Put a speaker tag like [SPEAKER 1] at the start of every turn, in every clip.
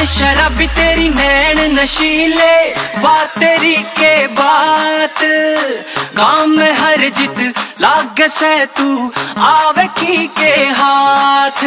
[SPEAKER 1] शराबी तेरी नैन नशीले, बात तेरी के बात काम में हर जित लाग से तू आवे की के हाथ।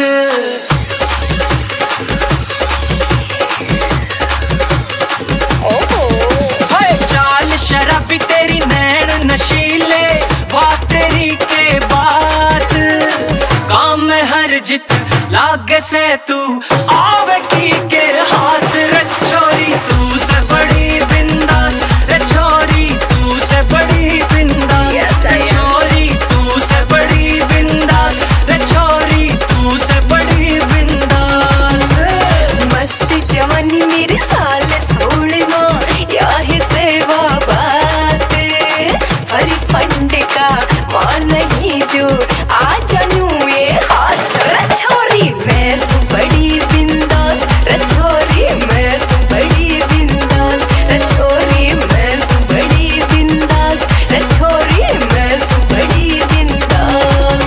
[SPEAKER 1] चाल शराबी तेरी नैन नशीले, बात तेरी के बात काम में हर जित लागे से तू आवे की के हाथ। रे छोरी तू से बड़ी बिंदास, रे छोरी तू से बड़ी बिंदास, रे छोरी तू से बड़ी बिंदास, रे छोरी तू से बड़ी बिंदास।
[SPEAKER 2] मस्त जवानी मेरे साल 16वां या सेवा बात, हरी फंड का मान नहीं जो आ जानू ये हाथ। रछोरी मैं सु बड़ी बिंदास, रछोरी मैं सु बड़ी बिंदास, रछोरी मैं सु बड़ी बिंदास, रछोरी मैं सु बड़ी बिंदास।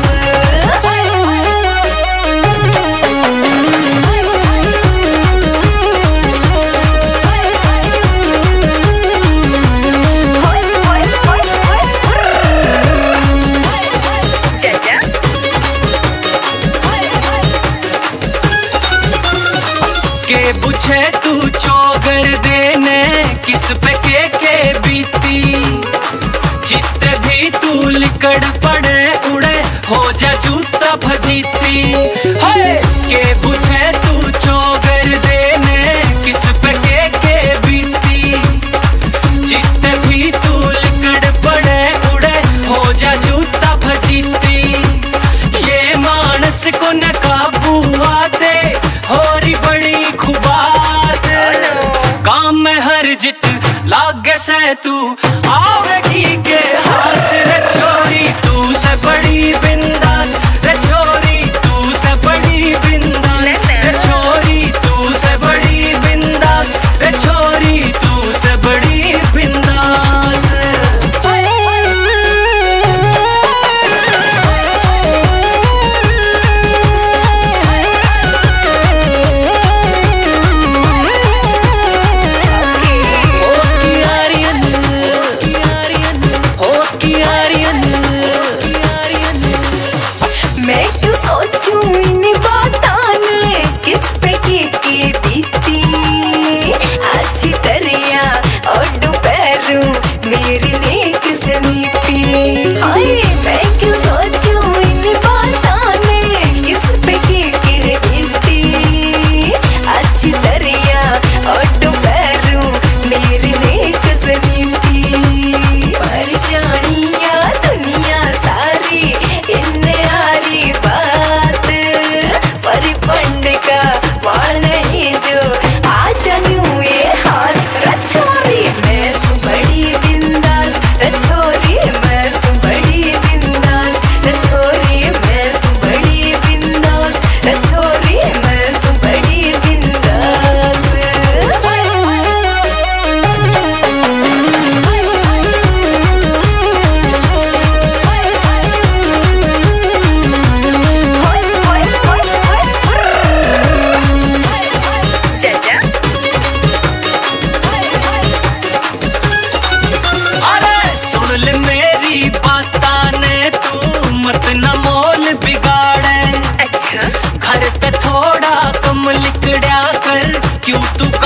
[SPEAKER 1] के बुझे तू चौगर देने किस पे के बीती, जितने भी तू लिकड़ पड़े उड़े हो जा जूता भजीती। के बुझे तू चौगर देने किस पे के बीती, जितने भी तू लिकड़ पड़े उड़े हो जा जूता भजीती। ये मानस को न काबू आते होरी बड़ी खुबात, काम में हर जित लागे से तू आवेगी के हाथ। रे छोरी तू से बड़ी बिंदास, रे छोरी तू से बड़ी बिंदास, रे छोरी तू से बड़ी बिंदास, रे छोरी तू से बड़ी बिंदास।
[SPEAKER 2] मैं क्यों सोचूं इन बातां ने किस पे की बीती, अच्छी दरिया और दोपहरों मेरी नेक नीति। हाय मैं क्यों सोचूं इन बातां ने किस पे की बीती, अच्छी दरिया और दोपहरों मेरी नेक नीति। पर जानिया दुनिया सारी इन यारी बात, पर फंड का माल नहीं जो आ जानू ये हाथ। रछोरी मैं सु बड़ी बिंदास, रछोरी मैं सु बड़ी बिंदास, रछोरी मैं सु बड़ी बिंदास, रछोरी मैं सु बड़ी बिंदास।
[SPEAKER 1] अरे सुन ले मेरी बातां ने तू मत न मोल बिगाड़े।
[SPEAKER 2] अच्छा
[SPEAKER 1] घर ते थोड़ा कम लिकड़या कर, क्यों तू